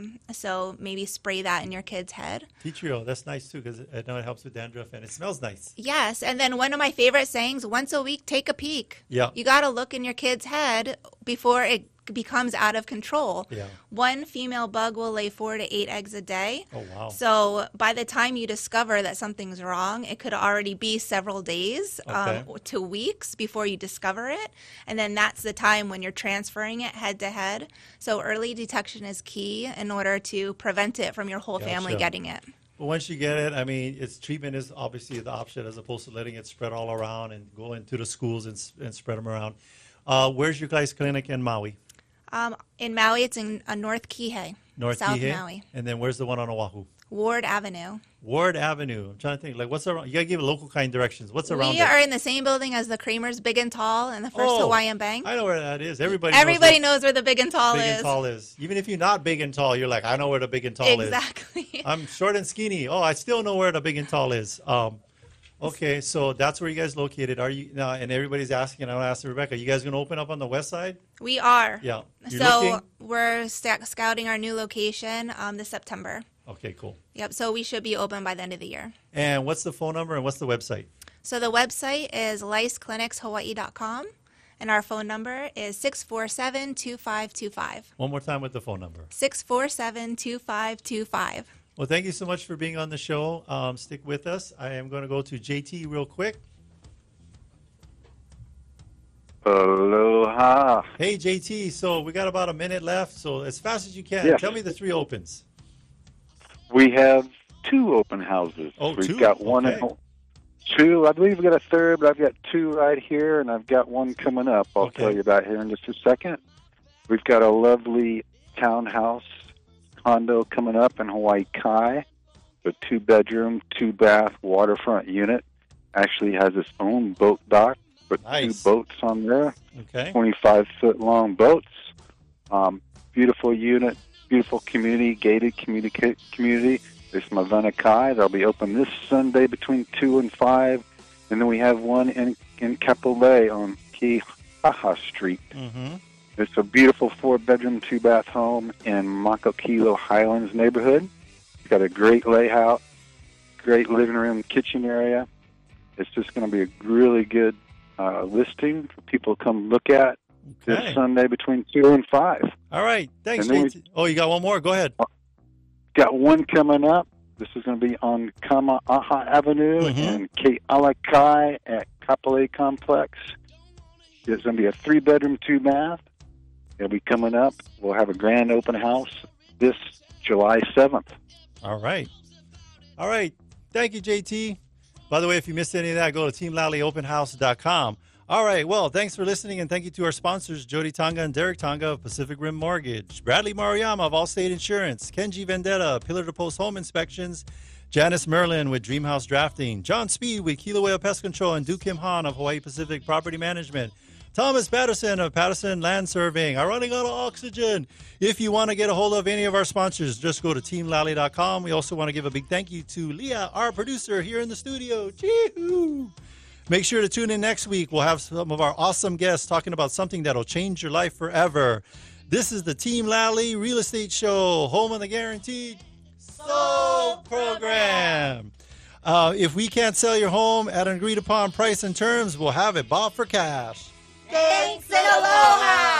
maybe spray that in your kid's head. Tea tree oil, that's nice too because I know it helps with dandruff and it smells nice. Yes, and then one of my favorite sayings: once a week, take a peek. Yeah. You got to look in your kid's head before it becomes out of control. Yeah. One female bug will lay 4 to 8 eggs a day. Oh, wow. So by the time you discover that something's wrong, it could already be several days to weeks before you discover it. And then that's the time when you're transferring it head to head. So early detection is key in order to prevent it from your whole family getting it. But once you get it, I mean, treatment is obviously the option as opposed to letting it spread all around and go into the schools and spread them around. Where's your guys' clinic in Maui? In Maui, it's in North Kihei, South Kihei? Maui. And then where's the one on Oahu? Ward Avenue. Ward Avenue. I'm trying to think, like, what's around? You got to give local kind directions. What's around We are in the same building as the Kramer's Big and Tall and the First Hawaiian Bank. I know where that is. Everybody knows where the Big and Tall is. Big and Tall is. Even if you're not big and tall, you're like, I know where the Big and Tall is. Exactly. I'm short and skinny. Oh, I still know where the Big and Tall is. Okay, so that's where you guys located. Are you now? And everybody's asking. I want to ask Rebecca. You guys going to open up on the west side? We are. Yeah. We're scouting our new location this September. Okay, cool. Yep. So we should be open by the end of the year. And what's the phone number and what's the website? So the website is liceclinicshawaii.com, and our phone number is 647-2525. One more time with the phone number. 647-2525. Well, thank you so much for being on the show. Stick with us. I am going to go to JT real quick. Aloha. Hey, JT. So we got about a minute left. So as fast as you can, Tell me the 3 opens. We have 2 open houses. Oh, We've 2? got one at 2. I believe we got a third, but I've got 2 right here, and I've got one coming up. I'll tell you about here in just a second. We've got a lovely townhouse condo coming up in Hawaii Kai, a 2-bedroom, 2-bath waterfront unit. Actually has its own boat dock, but 2 boats on there. Okay. 25-foot-long boats. Beautiful unit, beautiful community, gated community. This is Mavana Kai. They'll be open this Sunday between 2 and 5. And then we have one in Kapolei on Kihaha Street. Mm-hmm. It's a beautiful 4-bedroom, 2-bath home in Makakilo Highlands neighborhood. It's got a great layout, great living room, kitchen area. It's just going to be a really good listing for people to come look at this Sunday between 2 and 5. All right. Thanks, JT. You got one more? Go ahead. Got one coming up. This is going to be on Kama'aha Avenue in Kealakai at Kapolei Complex. It's going to be a 3-bedroom, 2-bath. It'll be coming up. We'll have a grand open house this July 7th. All right. Thank you, JT. By the way, if you missed any of that, go to teamlaliopenhouse.com. All right. Well, thanks for listening, and thank you to our sponsors, Jody Tonga and Derek Tonga of Pacific Rim Mortgage, Bradley Maruyama of Allstate Insurance, Kenji Vendetta, Pillar to Post Home Inspections, Janice Merlin with Dreamhouse Drafting, John Speed with Kilauea Pest Control, and Du Kim Han of Hawaii Pacific Property Management. Thomas Patterson of Patterson Land Surveying are running out of oxygen. If you want to get a hold of any of our sponsors, just go to teamlally.com. We also want to give a big thank you to Leah, our producer here in the studio. Chee-hoo! Make sure to tune in next week. We'll have some of our awesome guests talking about something that'll change your life forever. This is the Team Lally Real Estate Show, home of the Guaranteed Sold Program. If we can't sell your home at an agreed upon price and terms, we'll have it bought for cash. Thanks and aloha!